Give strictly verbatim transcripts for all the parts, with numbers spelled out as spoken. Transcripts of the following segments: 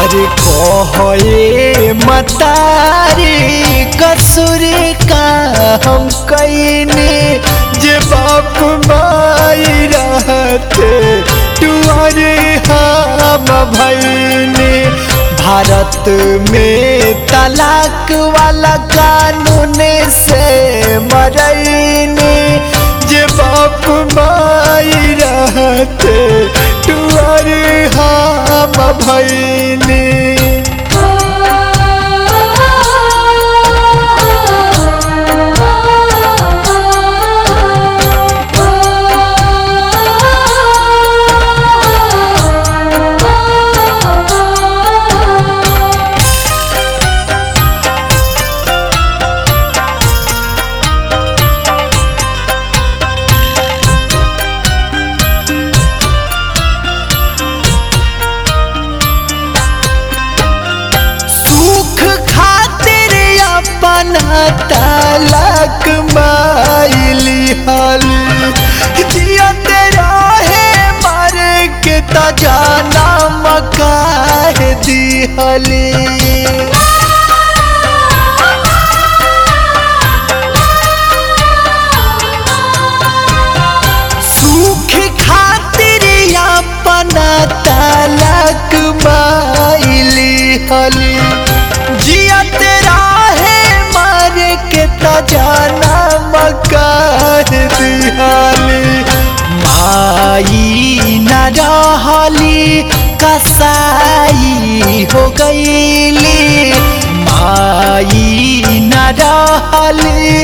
अरे कहे मतारी कसूर का हम कईने जे बाप माई रहते टुअरे हम भईने। भारत में तलाक वाला कानून से मरईने जे बाप माई रहते टुअरे हम भईने। तलाक माइली हाल जियत रहे मर के तजाना मकाह दिहली। सुख खातिर अपना तलाक माइली हाली जियत के तजाना मकान दिहाली। माई न रहली कसाई हो गईली, माई न रहली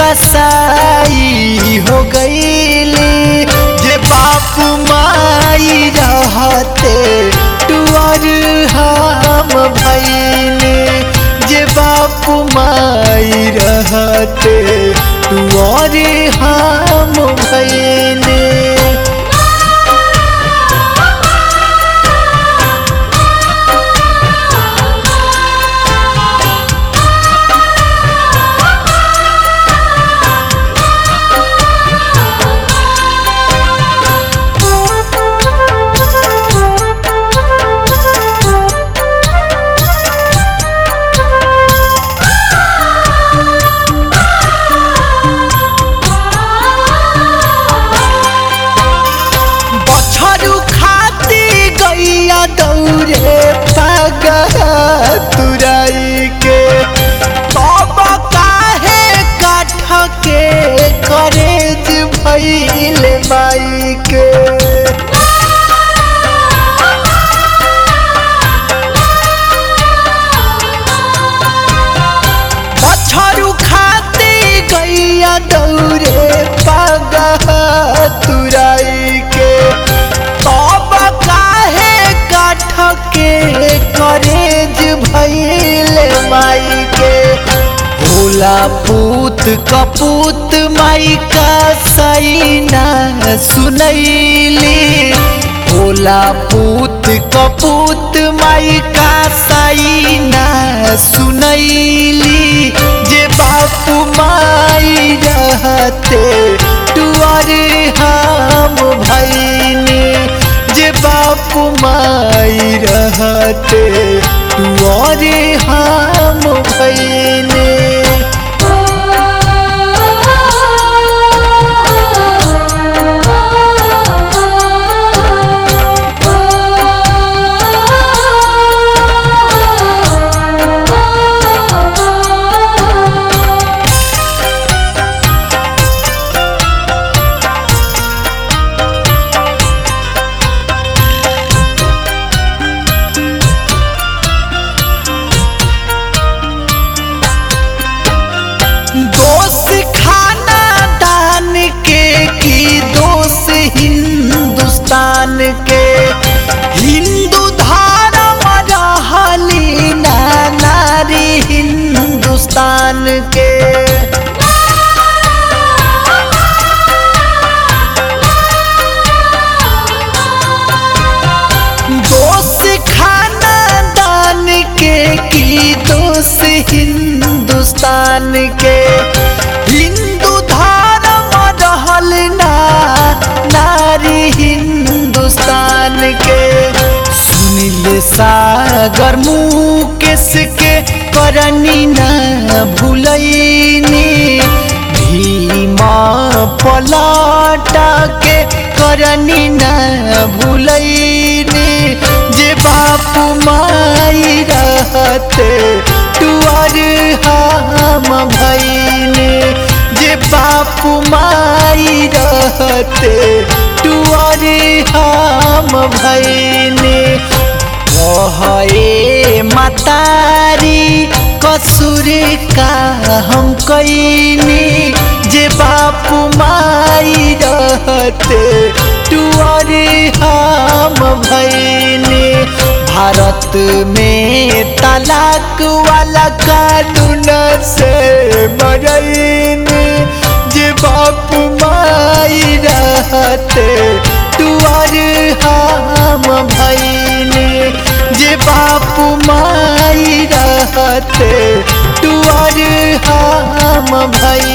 कसाई हो गईली। जे बाप माई रहते टुअर हम भईने जे बाप माई रहते टुअरे हम भईने। दौरे पगहा तुराई के बाबा काहे काठ के करेज भइल माई के। बछरू खाती गैया दौरे पगहा तुराई के बाबा काहे के करेज भइल माई के। भोला पूत कपूत माई का सैना सुनैली, भोला पूत कपूत माई का सैना सुनैली। जे बाप माई रहते टुअरे हम भईने जे बाप माई रहते टुअरे हम भईने। हिंदुस्तान के हिंदू धर्म रहली ना नारी हिंदुस्तान के। दोस्त खानदान के की दोस्त हिंदुस्तान के। हिंदू धर्म रहल ना नारी हिंदुस्तान के। सुनिले सागर मुकेश के करनी न भूलैनी भीमा पलाटा के करनी न भूलैनी जे बापू माई रहते टुअर हम भैनी जे बापू माई रहते टुअर हम भैनी कहे मतारी कसूर का हम कैनी जे बापू माई रहते टुअर हम भैनी भारत में तलाक वाला कानून से मरैनी जे बापू माई रहते टुअर हम भैनी जे बापू माई रहते टुअर हम भैनी।